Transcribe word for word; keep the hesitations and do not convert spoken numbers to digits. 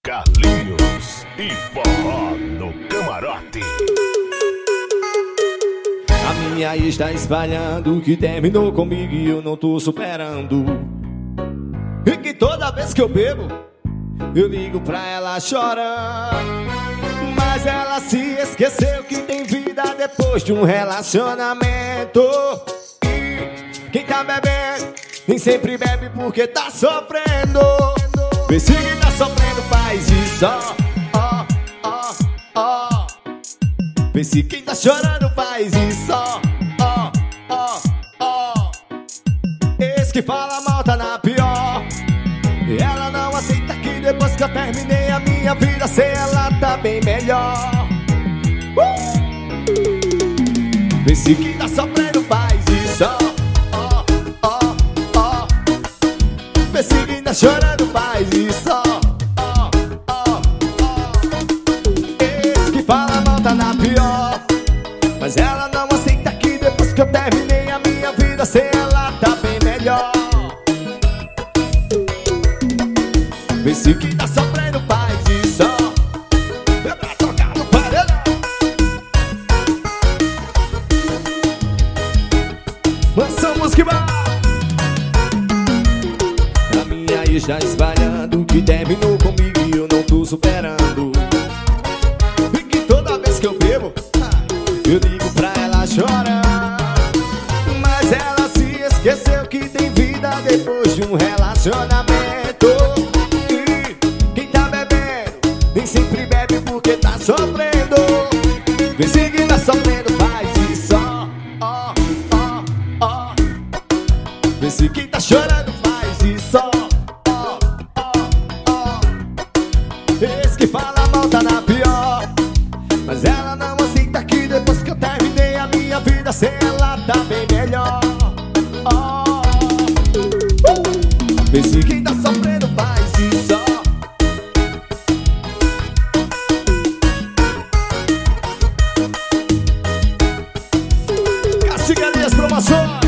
Carlinhos e forró no camarote. A minha ex tá espalhando que terminou comigo e eu não tô superando. E que toda vez que eu bebo, eu ligo pra ela chorando. Mas ela se esqueceu que tem vida depois de um relacionamento. E quem tá bebendo nem sempre bebe porque tá sofrendo. Vê se quem tá sofrendo faz isso, ó, ó, ó. Vê se quem tá chorando faz isso, ó, ó, ó. Esse que fala mal tá na pior. Ela não aceita que depois que eu terminei a minha vida sem ela tá bem melhor. uh! Vê se quem tá sofrendo faz isso, ó, ó, ó. Vê se quem tá chorando faz isso, ó, ó, ó, ó. Esse que fala mal tá na pior. Mas ela não aceita que depois que eu terminei a minha vida sem ela tá bem melhor. Vê se quem tá sofrendo faz isso, é pra tocar no paredão. Lança música e vai. A minha ex tá espalhando que terminou comigo e eu não tô superando. E que toda vez que eu bebo, eu ligo pra ela chorar. Mas ela se esqueceu que tem vida depois de um relacionamento. Nem sempre bebe porque tá sofrendo. Vê se quem tá sofrendo faz isso, ó, ó, ó. Vê se quem tá chorando faz isso, ó, ó, ó. Esse que fala mal tá na pior. Mas ela não aceita que depois que eu terminei a minha vida sem ela tá bem melhor. ó. Vê se quem tá sofrendo faz isso, ó. Promoções.